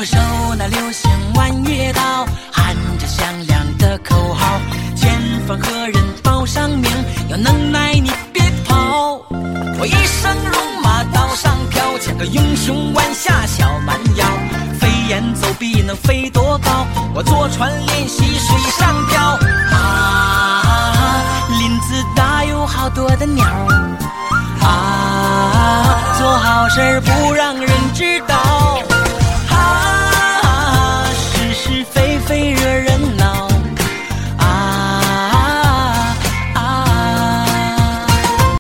我手拿流星弯月刀，喊着响亮的口号，前方何人报上名，有能耐你别跑。我一生戎马刀上飘，像个英雄弯下小蛮腰，飞檐走壁能飞多高，我坐船练习水上漂。林子大有好多的鸟，做好事不让人知道。